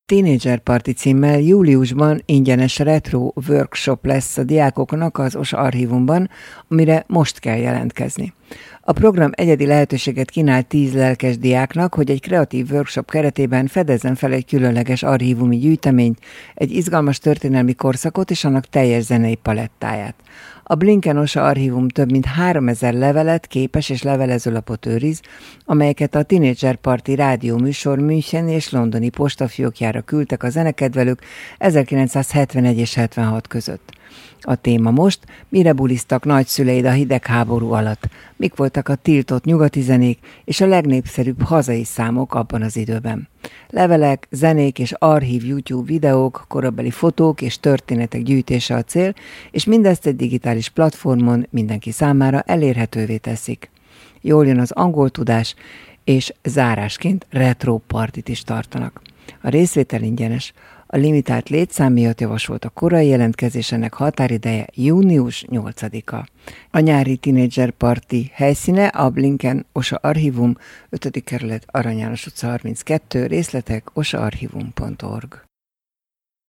Teenager Party címmel júliusban ingyenes retro workshop lesz a diákoknak az OSA archívumban, amire most kell jelentkezni. A program egyedi lehetőséget kínál 10 lelkes diáknak, hogy egy kreatív workshop keretében fedezzen fel egy különleges archívumi gyűjteményt, egy izgalmas történelmi korszakot és annak teljes zenei palettáját. A Blinken OSA archívum több mint 3000 levelet, képes és levelezőlapot őriz, amelyeket a Teenager Party rádióműsor München és londoni postafiókjára küldtek a zenekedvelők 1971 és 76 között. A téma most: mire bulisztak nagyszüleid a hidegháború alatt, mik voltak a tiltott nyugati zenék és a legnépszerűbb hazai számok abban az időben. Levelek, zenék és archív YouTube videók, korabeli fotók és történetek gyűjtése a cél, és mindezt egy digitális platformon mindenki számára elérhetővé teszik. Jól jön az angol tudás, és zárásként retro partit is tartanak. A részvétel ingyenes. A limitált létszám miatt javasolt a korai jelentkezésének határideje június 8-a. A nyári Teenager Party helyszíne a Blinken OSA Archívum, 5. kerület, Arany János utca 32, részletek osaarchivum.org.